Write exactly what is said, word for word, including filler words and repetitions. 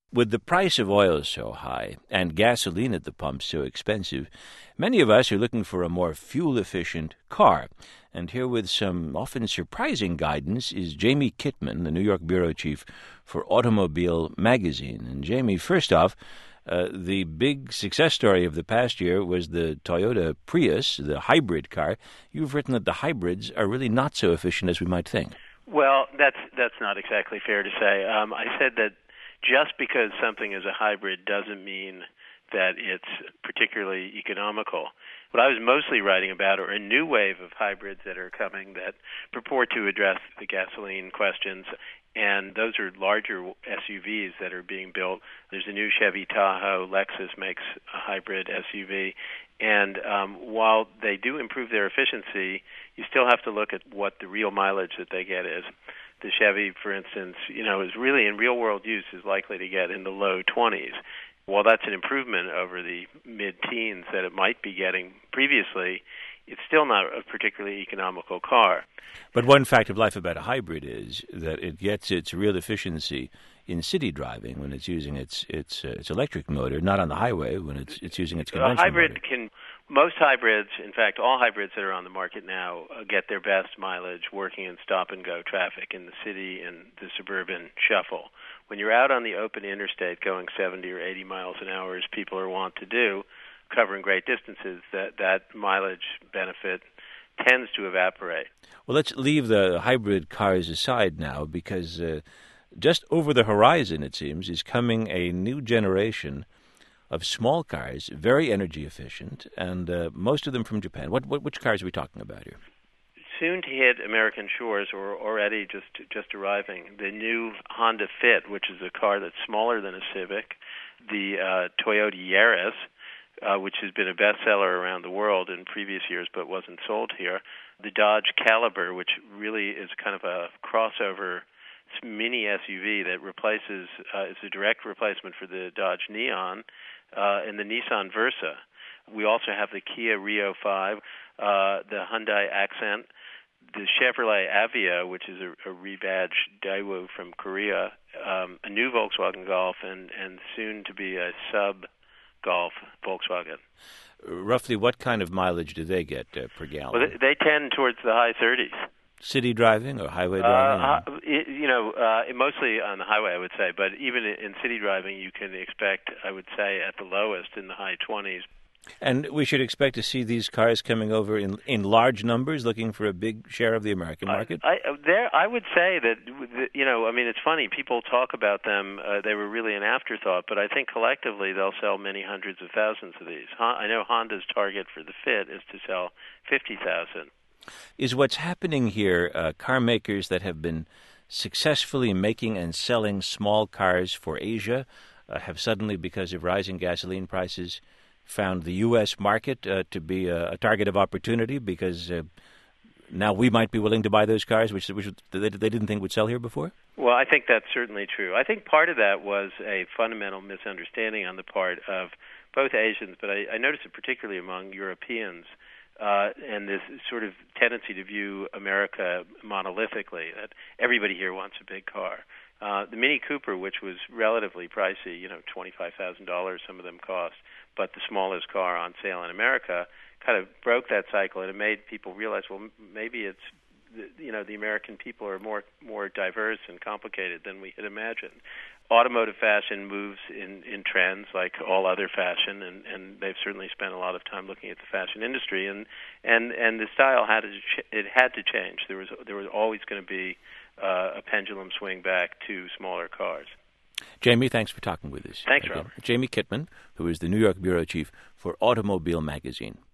With the price of oil so high and gasoline at the pump so expensive, many of us are looking for a more fuel-efficient car. And here with some often surprising guidance is Jamie Kitman, the New York bureau chief for Automobile Magazine. And Jamie, first off, uh, the big success story of the past year was the Toyota Prius, the hybrid car. You've written that the hybrids are really not so efficient as we might think. Well, that's that's not exactly fair to say. Um, I said that just because something is a hybrid doesn't mean that it's particularly economical. What I was mostly writing about are a new wave of hybrids that are coming that purport to address the gasoline questions, and those are larger S U Vs that are being built. There's a new Chevy Tahoe. Lexus makes a hybrid S U V. And um, while they do improve their efficiency, you still have to look at what the real mileage that they get is. The Chevy, for instance, you know, is really in real-world use is likely to get in the low twenties. While that's an improvement over the mid-teens that it might be getting previously, it's still not a particularly economical car. But one fact of life about a hybrid is that it gets its real efficiency in city driving when it's using its its uh, its electric motor, not on the highway when it's it's using its conventional a hybrid motor. Can most hybrids, in fact, all hybrids that are on the market now, uh, get their best mileage working in stop-and-go traffic in the city and the suburban shuffle. When you're out on the open interstate going seventy or eighty miles an hour, as people are wont to do, covering great distances, that that mileage benefit tends to evaporate. Well, let's leave the hybrid cars aside now, because uh, just over the horizon, it seems, is coming a new generation of small cars, very energy efficient, and uh, most of them from Japan. What, what which cars are we talking about here? Soon to hit American shores, or already just just arriving, the new Honda Fit, which is a car that's smaller than a Civic, the uh, Toyota Yaris, uh, which has been a bestseller around the world in previous years but wasn't sold here, the Dodge Caliber, which really is kind of a crossover mini S U V that replaces, uh, is a direct replacement for the Dodge Neon, uh, and the Nissan Versa. We also have the Kia Rio five, uh, the Hyundai Accent, the Chevrolet Avia, which is a, a rebadged Daewoo from Korea, um, a new Volkswagen Golf, and, and soon to be a sub-Golf Volkswagen. Roughly what kind of mileage do they get uh, per gallon? Well, they, they tend towards the high thirties. City driving or highway driving? Uh, uh, you know, uh, mostly on the highway, I would say. But even in city driving, you can expect, I would say, at the lowest in the high twenties. And we should expect to see these cars coming over in in large numbers, looking for a big share of the American market? I, I, there, I would say that, you know, I mean, it's funny. People talk about them. Uh, they were really an afterthought. But I think collectively they'll sell many hundreds of thousands of these. I know Honda's target for the Fit is to sell fifty thousand. Is what's happening here uh, car makers that have been successfully making and selling small cars for Asia uh, have suddenly, because of rising gasoline prices, found the U S market uh, to be a, a target of opportunity because uh, now we might be willing to buy those cars, which, which they, they didn't think would sell here before? Well, I think that's certainly true. I think part of that was a fundamental misunderstanding on the part of both Asians, but I, I noticed it particularly among Europeans, Uh, and this sort of tendency to view America monolithically, that everybody here wants a big car. Uh, the Mini Cooper, which was relatively pricey, you know, twenty-five thousand dollars some of them cost, but the smallest car on sale in America, kind of broke that cycle, and it made people realize, well, maybe it's, you know, the American people are more more diverse and complicated than we had imagined. Automotive fashion moves in, in trends like all other fashion, and, and they've certainly spent a lot of time looking at the fashion industry, and and, and the style had to ch- it had to change. There was there was always going to be uh, a pendulum swing back to smaller cars. Jamie, thanks for talking with us. Thanks, Again, Robert. Jamie Kitman, who is the New York bureau chief for Automobile Magazine.